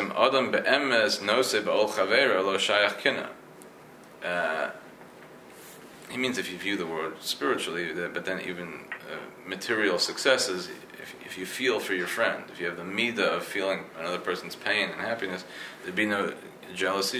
Uh, he means if you view the world spiritually, but then even uh, material successes, if, if you feel for your friend, if you have the midah of feeling another person's pain and happiness, there'd be no jealousy.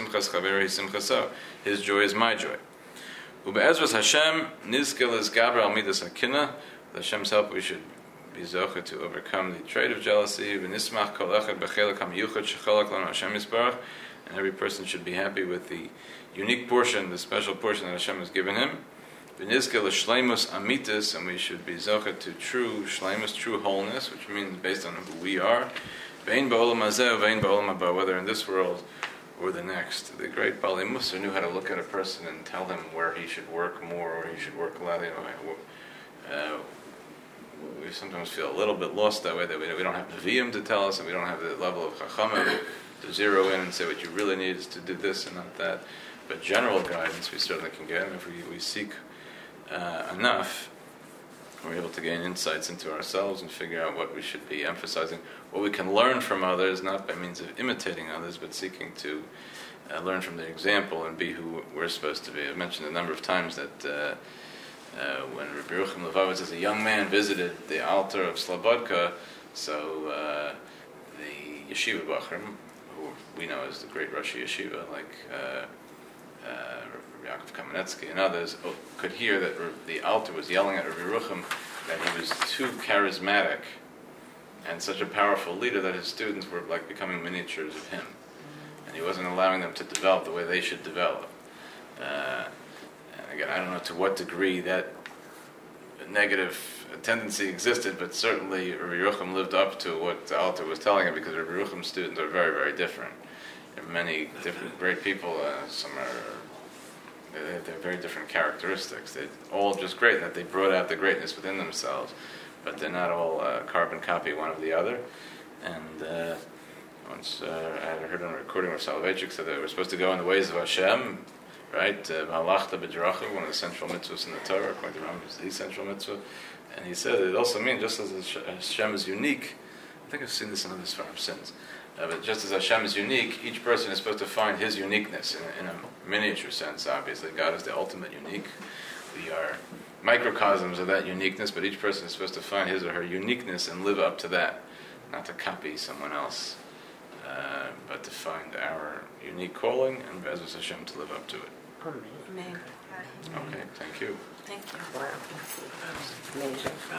His joy is my joy. Ube'ezras Hashem nizkel is gabra al midas hakina. With Hashem's help, we should be zocher to overcome the trait of jealousy. V'nismach kol echad b'chelak hamiyuchad shecholak lanu Hashem yisbarach. And every person should be happy with the unique portion, the special portion that Hashem has given him. V'nizkel shleimus amitis, and we should be zocher to true shleimus, true wholeness, which means based on who we are. Vein ba'olam hazeh, vein ba'olam haba, whether in this world or the next. The great Bali Musa knew how to look at a person and tell him where he should work more or he should work less. You know, uh, we sometimes feel a little bit lost that way, that we, we don't have Nevi'im to tell us, and we don't have the level of Chachamim to zero in and say what you really need is to do this and not that. But general guidance we certainly can get, and if we, we seek uh, enough, we're able to gain insights into ourselves and figure out what we should be emphasizing, what we can learn from others, not by means of imitating others, but seeking to uh, learn from their example and be who we're supposed to be. I've mentioned a number of times that uh, uh, when Rabbi Yerucham Levovitz as a young man visited the altar of Slobodka, so uh, the yeshiva bachrim, who we know as the great Rashi Yeshiva, like uh, uh, Yaakov Kamenetsky and others, could hear that the altar was yelling at Rabbi Yerucham that he was too charismatic and such a powerful leader that his students were like becoming miniatures of him, and he wasn't allowing them to develop the way they should develop. Uh, and again, I don't know to what degree that negative tendency existed, but certainly Rabbi Yerucham lived up to what the altar was telling him, because Rabbi Yerucham's students are very, very different. There are many different great people. Uh, some are they have, they have very different characteristics. They're all just great, that they brought out the greatness within themselves, but they're not all uh, carbon copy one of the other. And uh, once uh, I had heard on a recording where Soloveitchik said that we were supposed to go in the ways of Hashem, right? Malachta b'drachim, one of the central mitzvahs in the Torah, according to Rambam, is the central mitzvah. And he said it also means, just as Hashem is unique, I think I've seen this in other Sfarim since, uh, but just as Hashem is unique, each person is supposed to find his uniqueness in a, in a miniature sense, obviously. God is the ultimate unique. We are microcosms of that uniqueness, but each person is supposed to find his or her uniqueness and live up to that, not to copy someone else, uh, but to find our unique calling and Bezos Hashem to live up to it. Amen. Amen. Okay, thank you. Thank you. Wow. Amazing.